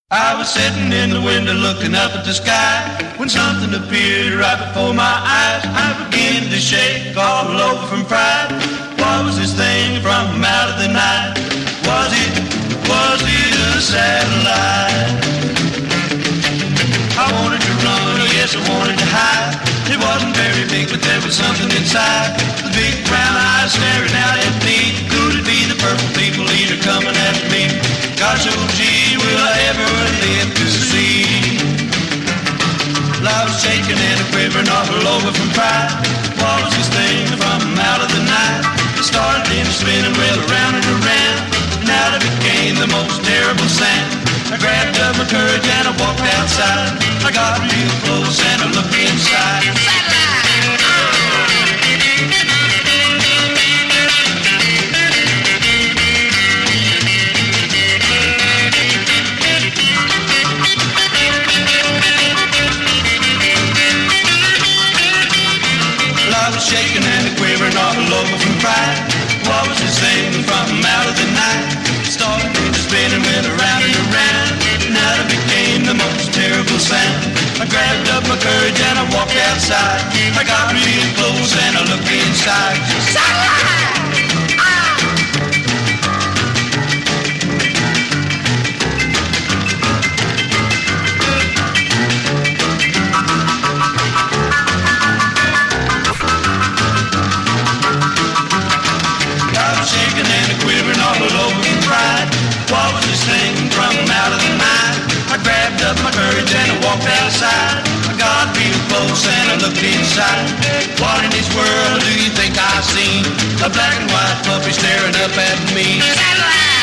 I was sitting in the window looking up at the sky when something appeared right before my eyes. I began to shake all over from pride. What was this thing from out of the night? Was it a satellite? I wanted to run, yes, I wanted to hide. It wasn't very big, but there was something inside. The big brown eyes staring out at me. Could it be the purple people eater coming after me? Gosh, oh gee, will I ever live to see? Well, I was shaking and quivering all over from pride. What was this thing from out of the night? It started in spinning well around and around, and out it became the most terrible sound. I grabbed up my courage and I walked outside. I got real close and I looked inside. Shaking and quivering all over from pride. What was this thing from out of the night? Started spinning, went around and around, and out it became the most terrible sound. I grabbed up my courage and I walked outside. I got real close and I looked inside. What was this thing from out of the night? I grabbed up my courage and I walked outside. I got real close and I looked inside. What in this world do you think I've seen? A black and white puppy staring up at me.